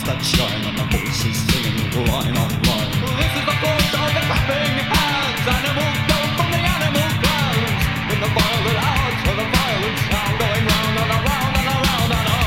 stars that shine and the voices singing line on line. This is the force of the clapping hands. Animals go from the animal clouds. In the violent arts of the violent sound, going round and around and around and on.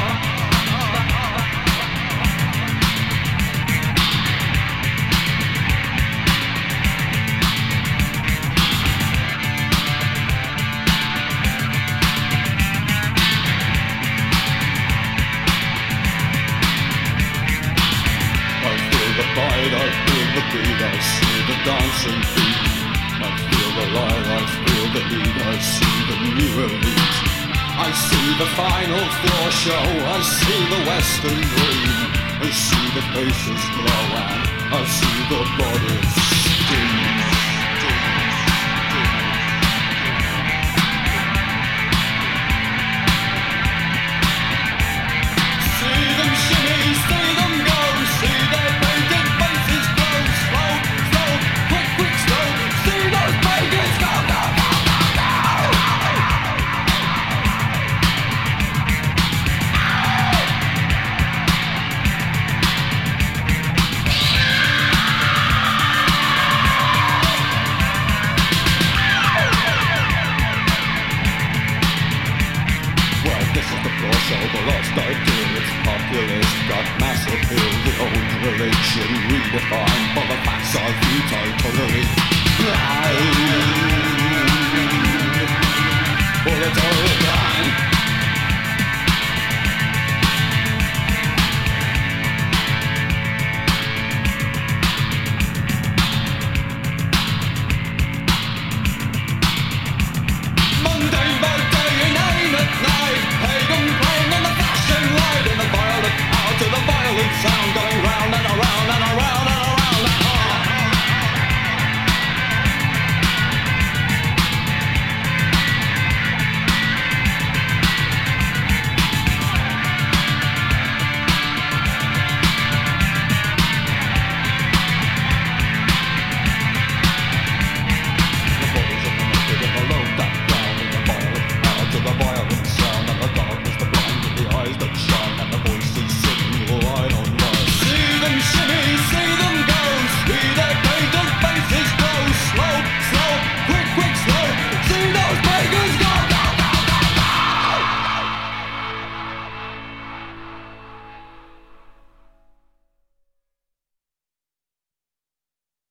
I feel the beat, I see the dancing feet. I feel the light, I feel the heat, I see the new elite. I see the final floor show, I see the western dream. I see the faces glow and I see the bodies steam.